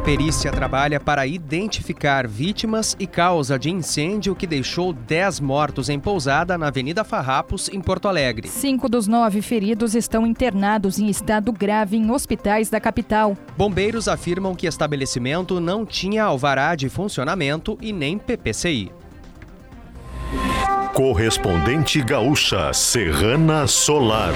Perícia trabalha para identificar vítimas e causa de incêndio que deixou 10 mortos em pousada na Avenida Farrapos, em Porto Alegre. 5 dos 9 feridos estão internados em estado grave em hospitais da capital. Bombeiros afirmam que estabelecimento não tinha alvará de funcionamento e nem PPCI. Correspondente gaúcha Serrana Solar.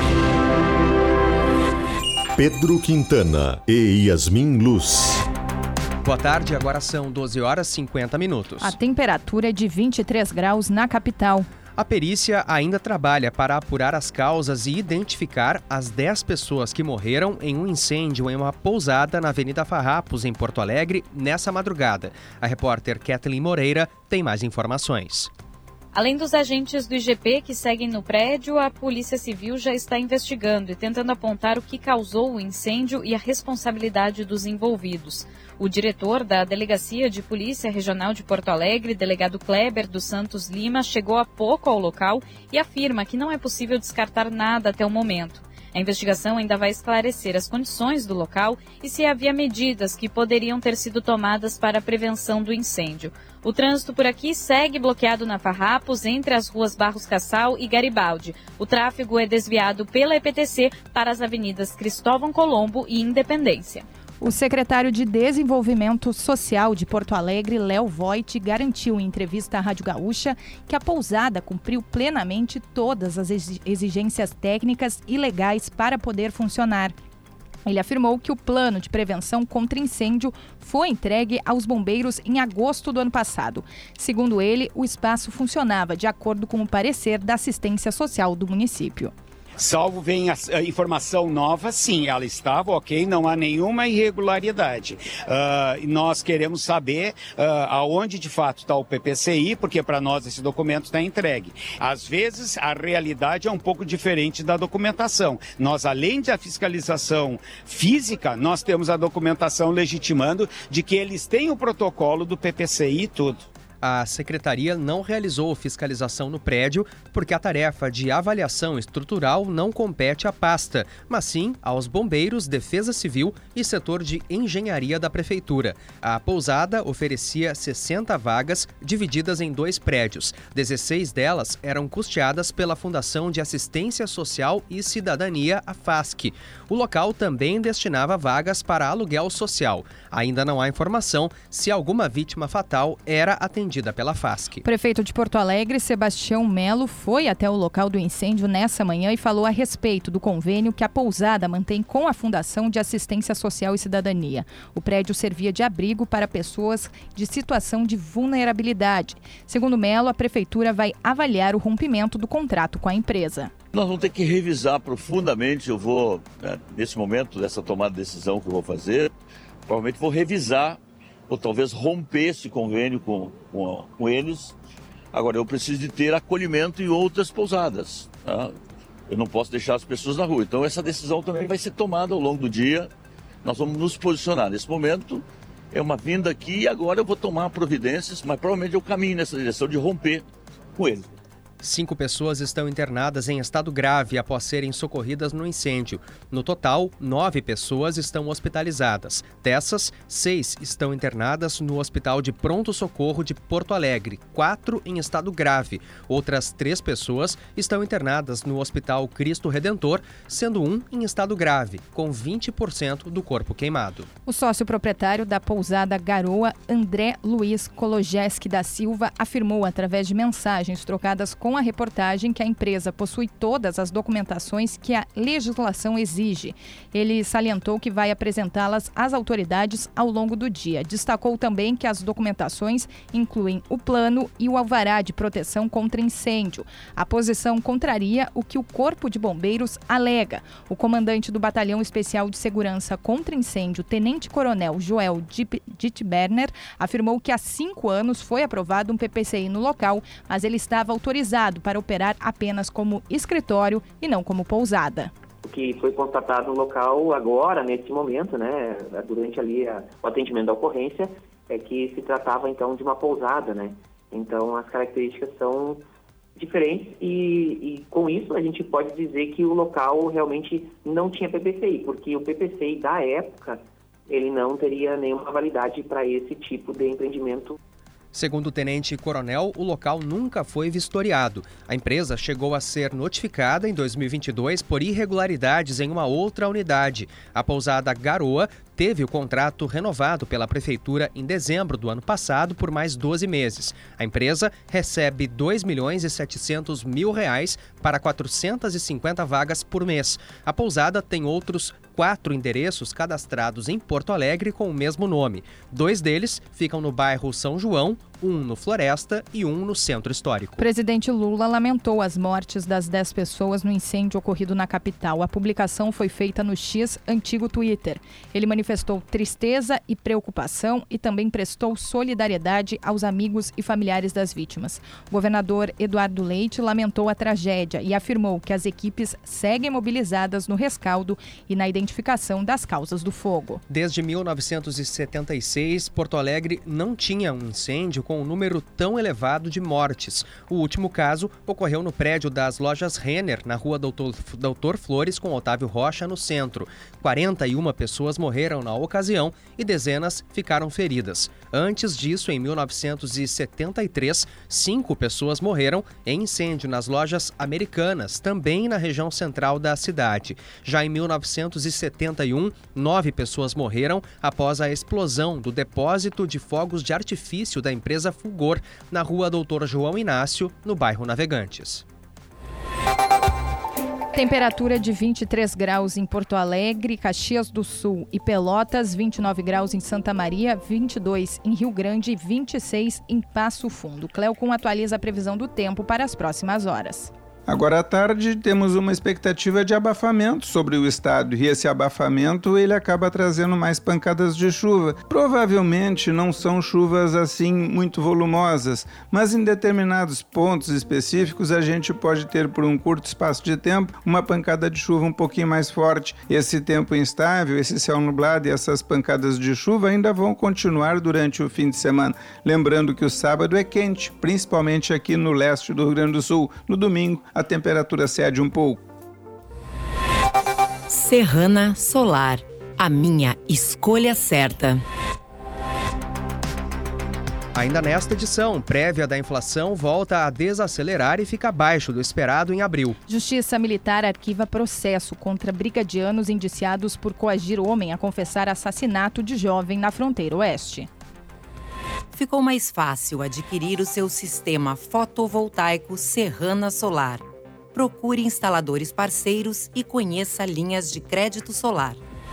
Pedro Quintana e Yasmin Luz. Boa tarde, agora são 12 horas e 50 minutos. A temperatura é de 23 graus na capital. A perícia ainda trabalha para apurar as causas e identificar as 10 pessoas que morreram em um incêndio em uma pousada na Avenida Farrapos, em Porto Alegre, nessa madrugada. A repórter Kathleen Moreira tem mais informações. Além dos agentes do IGP que seguem no prédio, a Polícia Civil já está investigando e tentando apontar o que causou o incêndio e a responsabilidade dos envolvidos. O diretor da Delegacia de Polícia Regional de Porto Alegre, delegado Kleber dos Santos Lima, chegou há pouco ao local e afirma que não é possível descartar nada até o momento. A investigação ainda vai esclarecer as condições do local e se havia medidas que poderiam ter sido tomadas para a prevenção do incêndio. O trânsito por aqui segue bloqueado na Farrapos, entre as ruas Barros Cassal e Garibaldi. O tráfego é desviado pela EPTC para as avenidas Cristóvão Colombo e Independência. O secretário de Desenvolvimento Social de Porto Alegre, Léo Voit, garantiu em entrevista à Rádio Gaúcha que a pousada cumpriu plenamente todas as exigências técnicas e legais para poder funcionar. Ele afirmou que o plano de prevenção contra incêndio foi entregue aos bombeiros em agosto do ano passado. Segundo ele, o espaço funcionava de acordo com o parecer da assistência social do município. Salvo vem a informação nova, sim, ela estava ok, não há nenhuma irregularidade. Nós queremos saber aonde de fato está o PPCI, porque para nós esse documento está entregue. Às vezes a realidade é um pouco diferente da documentação. Nós, além da fiscalização física, nós temos a documentação legitimando de que eles têm o protocolo do PPCI e tudo. A secretaria não realizou fiscalização no prédio porque a tarefa de avaliação estrutural não compete à pasta, mas sim aos bombeiros, defesa civil e setor de engenharia da prefeitura. A pousada oferecia 60 vagas divididas em 2 prédios. 16 delas eram custeadas pela Fundação de Assistência Social e Cidadania, a FASC. O local também destinava vagas para aluguel social. Ainda não há informação se alguma vítima fatal era atendida pela FASC. O prefeito de Porto Alegre, Sebastião Melo, foi até o local do incêndio nessa manhã e falou a respeito do convênio que a pousada mantém com a Fundação de Assistência Social e Cidadania. O prédio servia de abrigo para pessoas de situação de vulnerabilidade. Segundo Melo, a prefeitura vai avaliar o rompimento do contrato com a empresa. Nós vamos ter que revisar profundamente, eu vou, nesse momento dessa tomada de decisão que eu vou fazer, provavelmente vou revisar ou talvez romper esse convênio com eles. Agora, eu preciso de ter acolhimento em outras pousadas. Tá? Eu não posso deixar as pessoas na rua. Então, essa decisão também vai ser tomada ao longo do dia. Nós vamos nos posicionar. Nesse momento, é uma vinda aqui e agora eu vou tomar providências, mas provavelmente eu caminho nessa direção de romper com eles. 5 pessoas estão internadas em estado grave após serem socorridas no incêndio. No total, 9 pessoas estão hospitalizadas. Dessas, 6 estão internadas no Hospital de Pronto Socorro de Porto Alegre, 4 em estado grave. Outras 3 pessoas estão internadas no Hospital Cristo Redentor, sendo 1 em estado grave, com 20% do corpo queimado. O sócio proprietário da pousada Garoa, André Luiz Kologeski da Silva, afirmou através de mensagens trocadas com a reportagem que a empresa possui todas as documentações que a legislação exige. Ele salientou que vai apresentá-las às autoridades ao longo do dia. Destacou também que as documentações incluem o plano e o alvará de proteção contra incêndio. A posição contraria o que o Corpo de Bombeiros alega. O comandante do Batalhão Especial de Segurança contra Incêndio, Tenente-Coronel Joel Dittberner, afirmou que há 5 anos foi aprovado um PPCI no local, mas ele estava autorizado para operar apenas como escritório e não como pousada. O que foi constatado no local agora, nesse momento, né, durante ali o atendimento da ocorrência, é que se tratava então de uma pousada, né? Então as características são diferentes e com isso a gente pode dizer que o local realmente não tinha PPCI, porque o PPCI da época ele não teria nenhuma validade para esse tipo de empreendimento. Segundo o tenente-coronel, o local nunca foi vistoriado. A empresa chegou a ser notificada em 2022 por irregularidades em uma outra unidade. A pousada Garoa teve o contrato renovado pela Prefeitura em dezembro do ano passado por mais 12 meses. A empresa recebe R$ 2.700.000 para 450 vagas por mês. A pousada tem outros 4 endereços cadastrados em Porto Alegre com o mesmo nome. 2 deles ficam no bairro São João, 1 no Floresta e 1 no Centro Histórico. O presidente Lula lamentou as mortes das 10 pessoas no incêndio ocorrido na capital. A publicação foi feita no X, antigo Twitter. Ele manifestou tristeza e preocupação e também prestou solidariedade aos amigos e familiares das vítimas. O governador Eduardo Leite lamentou a tragédia e afirmou que as equipes seguem mobilizadas no rescaldo e na identificação das causas do fogo. Desde 1976, Porto Alegre não tinha um incêndio com um número tão elevado de mortes. O último caso ocorreu no prédio das lojas Renner, na rua Doutor Flores, com Otávio Rocha, no centro. 41 pessoas morreram na ocasião e dezenas ficaram feridas. Antes disso, em 1973, 5 pessoas morreram em incêndio nas lojas Americanas, também na região central da cidade. Já em 1971, 9 pessoas morreram após a explosão do depósito de fogos de artifício da empresa Fulgor, na rua Doutor João Inácio, no bairro Navegantes. Temperatura de 23 graus em Porto Alegre, Caxias do Sul e Pelotas, 29 graus em Santa Maria, 22 em Rio Grande e 26 em Passo Fundo. Cleocum atualiza a previsão do tempo para as próximas horas. Agora à tarde temos uma expectativa de abafamento sobre o estado e esse abafamento ele acaba trazendo mais pancadas de chuva. Provavelmente não são chuvas assim muito volumosas, mas em determinados pontos específicos a gente pode ter por um curto espaço de tempo uma pancada de chuva um pouquinho mais forte. Esse tempo instável, esse céu nublado e essas pancadas de chuva ainda vão continuar durante o fim de semana. Lembrando que o sábado é quente, principalmente aqui no leste do Rio Grande do Sul. No domingo a temperatura cede um pouco. Serrana Solar, a minha escolha certa. Ainda nesta edição, prévia da inflação volta a desacelerar e fica abaixo do esperado em abril. Justiça Militar arquiva processo contra brigadianos indiciados por coagir homem a confessar assassinato de jovem na fronteira oeste. Ficou mais fácil adquirir o seu sistema fotovoltaico Serrana Solar. Procure instaladores parceiros e conheça linhas de crédito solar.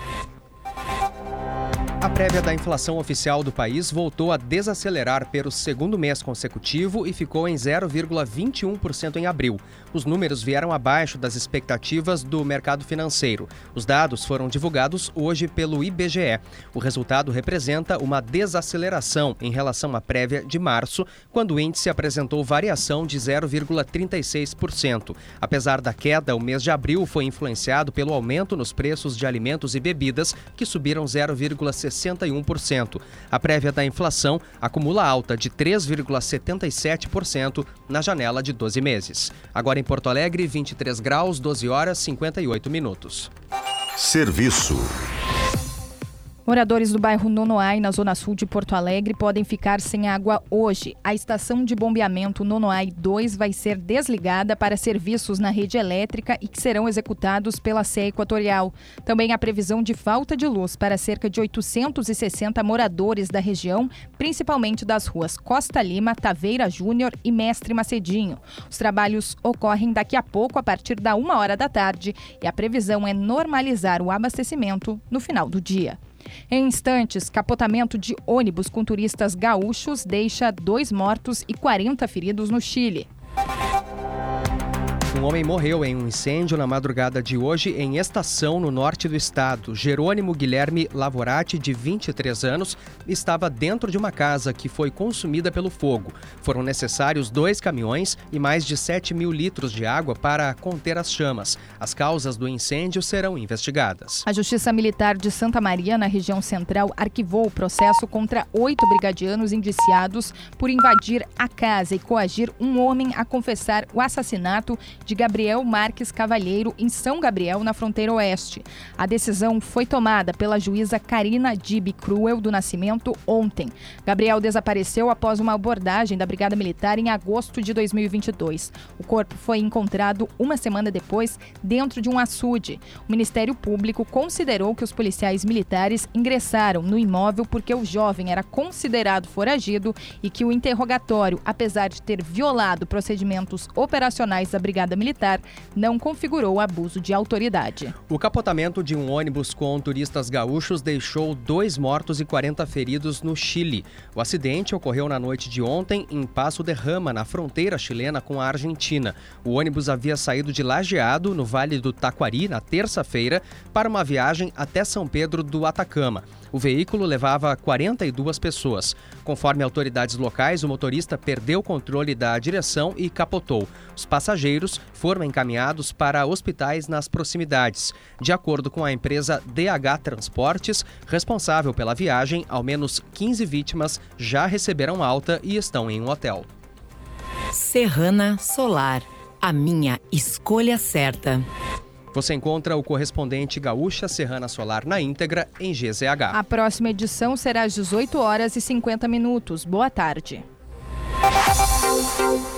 A prévia da inflação oficial do país voltou a desacelerar pelo segundo mês consecutivo e ficou em 0,21% em abril. Os números vieram abaixo das expectativas do mercado financeiro. Os dados foram divulgados hoje pelo IBGE. O resultado representa uma desaceleração em relação à prévia de março, quando o índice apresentou variação de 0,36%. Apesar da queda, o mês de abril foi influenciado pelo aumento nos preços de alimentos e bebidas, que subiram 0,61%. A prévia da inflação acumula alta de 3,77% na janela de 12 meses. Agora em Porto Alegre, 23 graus, 12 horas, 58 minutos. Serviço. Moradores do bairro Nonoai, na zona sul de Porto Alegre, podem ficar sem água hoje. A estação de bombeamento Nonoai 2 vai ser desligada para serviços na rede elétrica e que serão executados pela CE Equatorial. Também há previsão de falta de luz para cerca de 860 moradores da região, principalmente das ruas Costa Lima, Taveira Júnior e Mestre Macedinho. Os trabalhos ocorrem daqui a pouco, a partir da 1h da tarde, e a previsão é normalizar o abastecimento no final do dia. Em instantes, capotamento de ônibus com turistas gaúchos deixa 2 mortos e 40 feridos no Chile. Um homem morreu em um incêndio na madrugada de hoje em Estação, no norte do estado. Jerônimo Guilherme Lavorati, de 23 anos, estava dentro de uma casa que foi consumida pelo fogo. Foram necessários 2 caminhões e mais de 7.000 litros de água para conter as chamas. As causas do incêndio serão investigadas. A Justiça Militar de Santa Maria, na região central, arquivou o processo contra 8 brigadianos indiciados por invadir a casa e coagir um homem a confessar o assassinato de Gabriel Marques Cavalheiro, em São Gabriel, na fronteira oeste. A decisão foi tomada pela juíza Karina Dibi Cruel do Nascimento ontem. Gabriel desapareceu após uma abordagem da Brigada Militar em agosto de 2022. O corpo foi encontrado uma semana depois dentro de um açude. O Ministério Público considerou que os policiais militares ingressaram no imóvel porque o jovem era considerado foragido e que o interrogatório, apesar de ter violado procedimentos operacionais da Brigada Militar, não configurou abuso de autoridade. O capotamento de um ônibus com turistas gaúchos deixou 2 mortos e 40 feridos no Chile. O acidente ocorreu na noite de ontem em Paso de Rama, na fronteira chilena com a Argentina. O ônibus havia saído de Lajeado, no Vale do Taquari, na terça-feira, para uma viagem até São Pedro do Atacama. O veículo levava 42 pessoas. Conforme autoridades locais, o motorista perdeu o controle da direção e capotou. Os passageiros foram encaminhados para hospitais nas proximidades. De acordo com a empresa DH Transportes, responsável pela viagem, ao menos 15 vítimas já receberam alta e estão em um hotel. Serrana Solar, a minha escolha certa. Você encontra o correspondente Gaúcha Serrana Solar na íntegra em GZH. A próxima edição será às 18h50. Boa tarde.